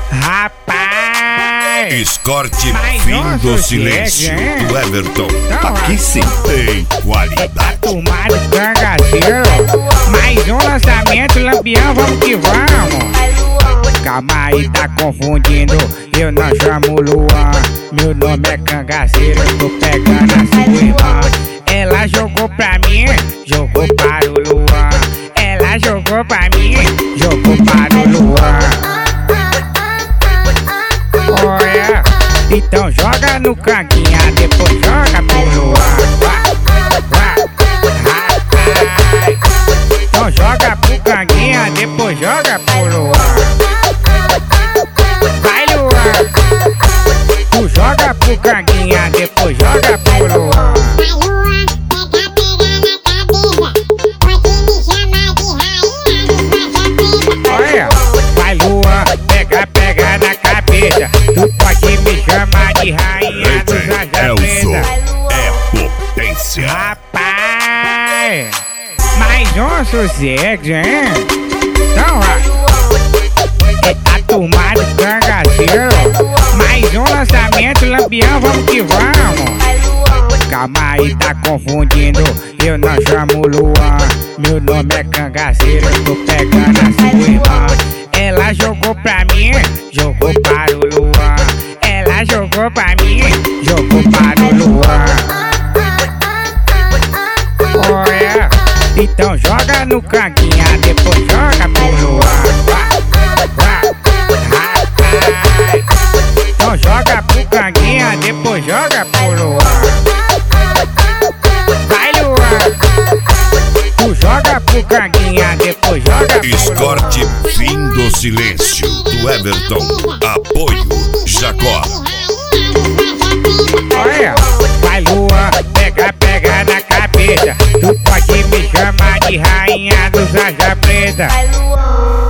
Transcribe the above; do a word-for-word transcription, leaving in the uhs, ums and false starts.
Rapaz! Escorte Mas fim nossa, do silêncio é, é. do Everton. Então, Aqui sim tem qualidade. Tomado cangaceiro. Mais um lançamento, Lampião, vamos que vamos. Calma aí, tá confundindo, eu não chamo Luan. Meu nome é cangaceiro, eu tô pegando a sua irmã. Ela jogou pra mim, jogou para o Luan. Ela jogou pra mim, jogou para o Luan. Olha, então joga no canguinha, depois joga pro Luan. Então joga pro canguinha, depois joga pro Luan. Vai, Luan. Tu joga pro canguinha, depois joga pro Luan. Olha, vai, Luan, pega, pega na cabeça. Tu pode me chamar de rainha dos Elson Preta. é potência. Rapaz, mais um sossego, hein? Então vai. É tá tomado cangaceiro. Mais um lançamento, Lampião, vamos que vamos. Calma aí, tá confundindo, eu não chamo Luan. Meu nome é cangaceiro, eu tô pegando a sua irmã. Ela jogou pra mim, jogou para o Luan. Ela jogou pra mim, jogou para o Luan. Olha, então joga no canguinha, depois joga pro Luan. Então joga pro canguinha, depois joga pro Luan. Vai, Luan. Tu joga pro canguinha, depois joga pro Luan. Escorte fim do silêncio do Everton. Apoio Jacó. Olha, vai, Luan, pega, pega na cabeça. Tu pode me chamar de rainha dos Aja Preta.